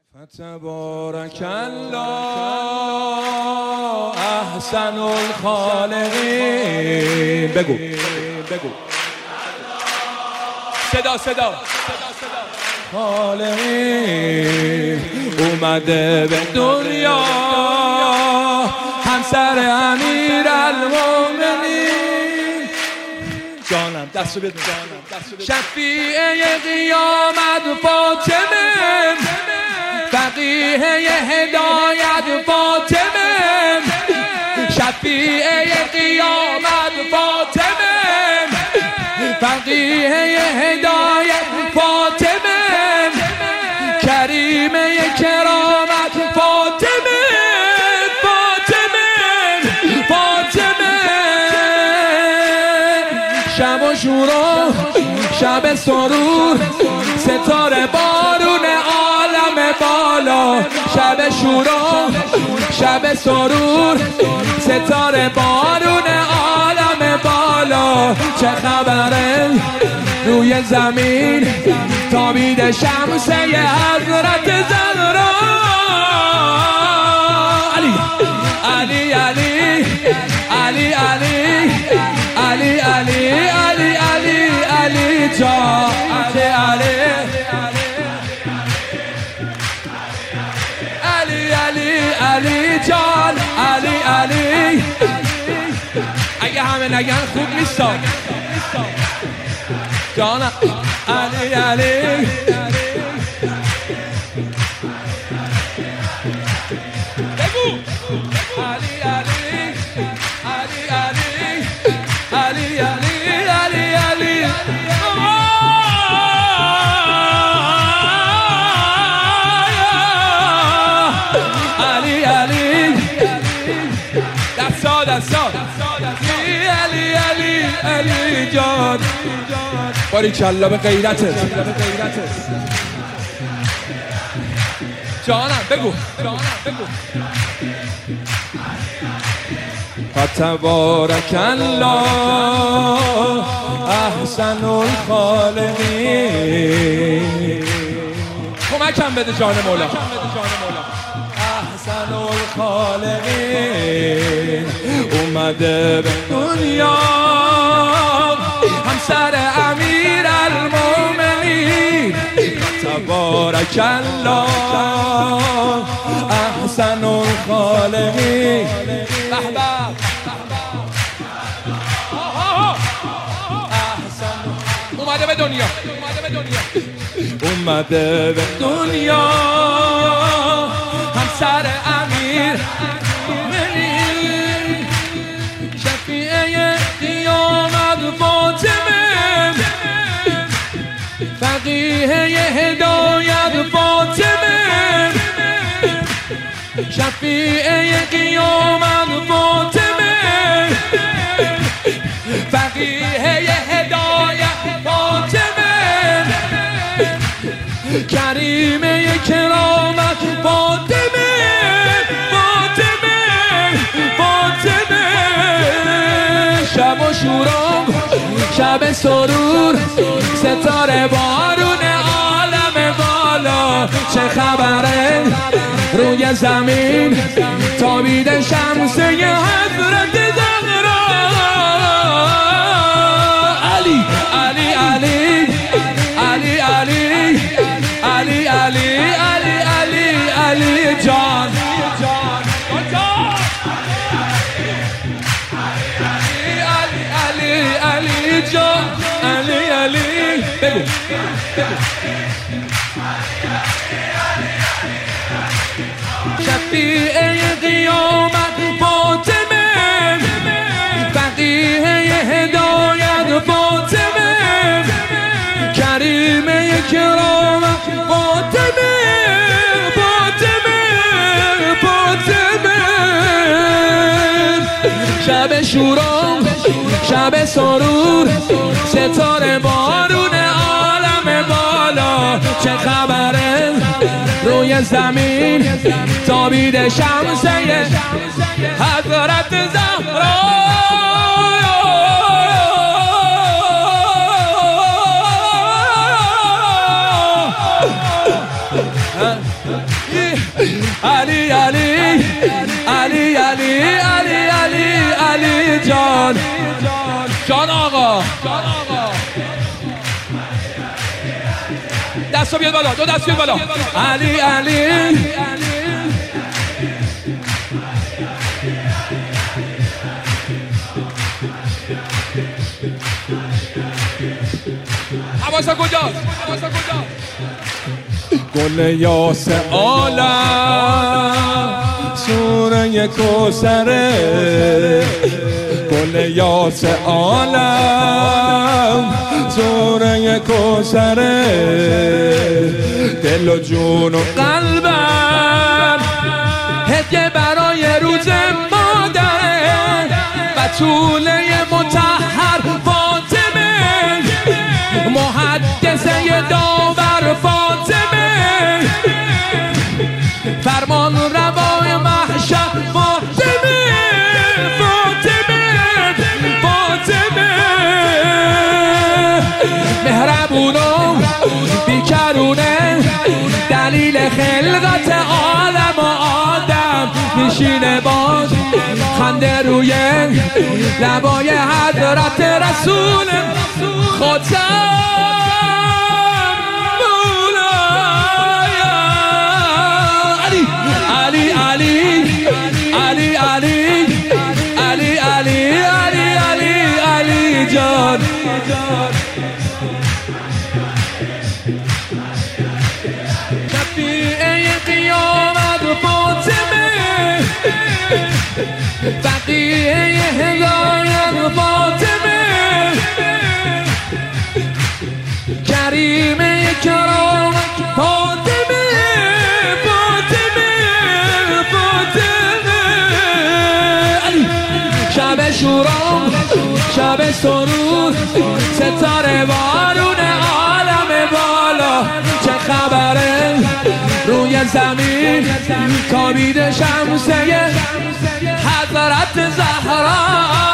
فتبارک الله احسن الخالقین. بگو صدا خالقین اومده به دنیا همسر امیرالمومنین. جانم دستو بده. شفیع قیامت فاطمه فقیه هدایت فاطمه شفیع قیامت فاطمه فقیه هدایت فاطمه کریمه کرامت فاطمه شب و شورا شب سرور ستاره بارون عالم بالا. شب شورا شب سرور ستاره بارون عالم بالا. چه خبره روی زمین تابید شمسه حضرت زهرا. علی علی علی علی علی علی علی علی علی علی جان علی علی علی علی جان علی علی. اگه همه نگن خوب نیستا جانم. علی علی بگو علی علی علی علی علی علی علی علی علی علی دستا علی علی علی جان. باریکالله به غیرتت جانم. بگو فتبارک الله احسن الخالقین. کمکم بده جان مولا. احسن الخالقین اومده به دنیا همسر امیرالمومنین. فتبارک الله احسن الخالقین. اومده به دنیا همسر امیر شفیع قیامت فاطمه فقیه هدایت فاطمه شفیع قیامت فاطمه فقیه هدایت فاطمه کریمه کرامت فاطمه شب و شورا شب سرور ستاره بارون عالم بالا. چه خبره روی زمین تابید شمسه حضرت زهرا. علی علی علی علی علی علی علی علی علی علی جان علی جان علی علی. بگو شفیع قیامت فاطمه فقیه هدایت فاطمه کریمه کرامت فاطمه شب شورا شب سرور ستاره بارون عالم بالا. چه خبره روی زمین تابید شمسه حضرت زهرا. علی علی علی علی علی علی علی جان جان آقا دستو بیاد بالا دو دست بیاد بالا علی علی حواسا کجاست گل یاس عالم سوره کوثره گل یاس عالم سوره کوثره دل و جون و قلبم هدیه برای روز مادر بتوله مطهر فاطمه محدثه داور فاطمه فرمان روای محشر فاطمه مهربون و بیکرونه دلیل خلقت عالم و آدم میشینه باز خنده روی لبای حضرت رسول خدا علی علی علی علی علی علی علی علی علی جان شفیع قیامت فاطمه بقیه هدایت فاطمه کریم کرامت فاطمه شب شورام شب سرود ستاره بارون عالم بالا چه خبره روی زمین تابید شمسه حضرت زهرا